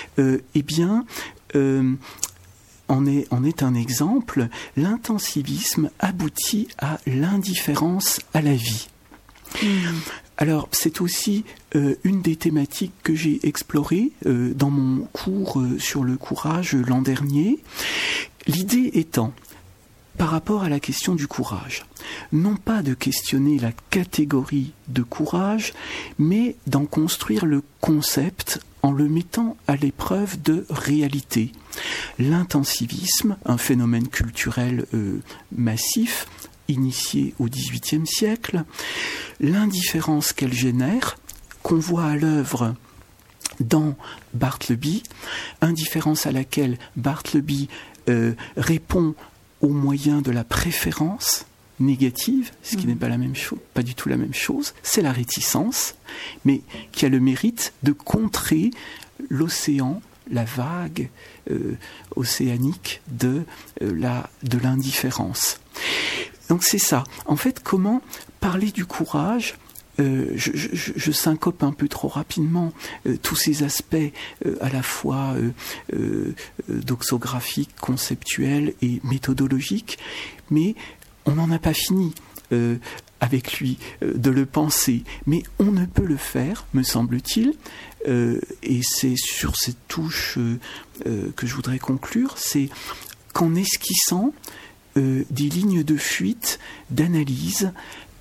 en est un exemple. L'intensivisme aboutit à l'indifférence à la vie. Alors, c'est aussi une des thématiques que j'ai explorées dans mon cours sur le courage l'an dernier. L'idée étant, par rapport à la question du courage, non pas de questionner la catégorie de courage, mais d'en construire le concept en le mettant à l'épreuve de réalité. L'intensivisme, un phénomène culturel massif, initié au XVIIIe siècle, l'indifférence qu'elle génère, qu'on voit à l'œuvre dans Bartleby, indifférence à laquelle Bartleby répond au moyen de la préférence négative, ce qui n'est pas la même chose, pas du tout la même chose, c'est la réticence, mais qui a le mérite de contrer l'océan, la vague océanique de l'indifférence. Donc c'est ça. En fait, comment parler du courage ? Je syncope un peu trop rapidement tous ces aspects à la fois doxographiques, conceptuels et méthodologiques, mais on n'en a pas fini avec lui de le penser. Mais on ne peut le faire, me semble-t-il, et c'est sur cette touche que je voudrais conclure, c'est qu'en esquissant des lignes de fuite, d'analyse,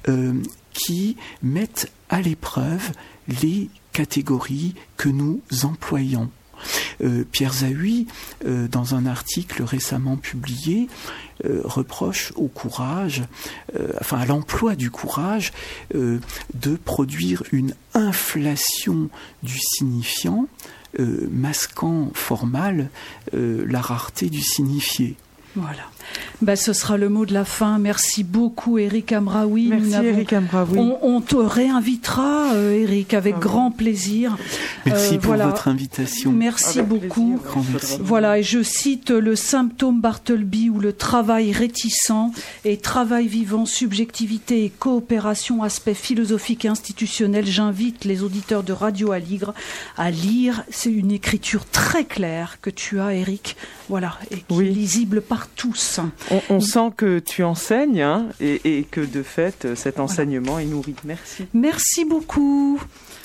qui mettent à l'épreuve les catégories que nous employons. Pierre Zahui, dans un article récemment publié, reproche au courage, à l'emploi du courage, de produire une inflation du signifiant, masquant fort mal la rareté du signifié. Voilà. Ce sera le mot de la fin. Merci beaucoup, Éric Hamraoui. Merci, Éric Hamraoui. On te réinvitera, Éric, avec grand plaisir. Merci pour votre invitation. Merci avec beaucoup. Grand merci. Voilà, et je cite le symptôme Bartleby ou le travail réticent et travail vivant, subjectivité et coopération, aspect philosophique et institutionnel. J'invite les auditeurs de Radio Aligre à lire. C'est une écriture très claire que tu as, Éric. Voilà, et qui est lisible par tous. On sent que tu enseignes et que de fait cet enseignement est nourri. Merci. Merci beaucoup.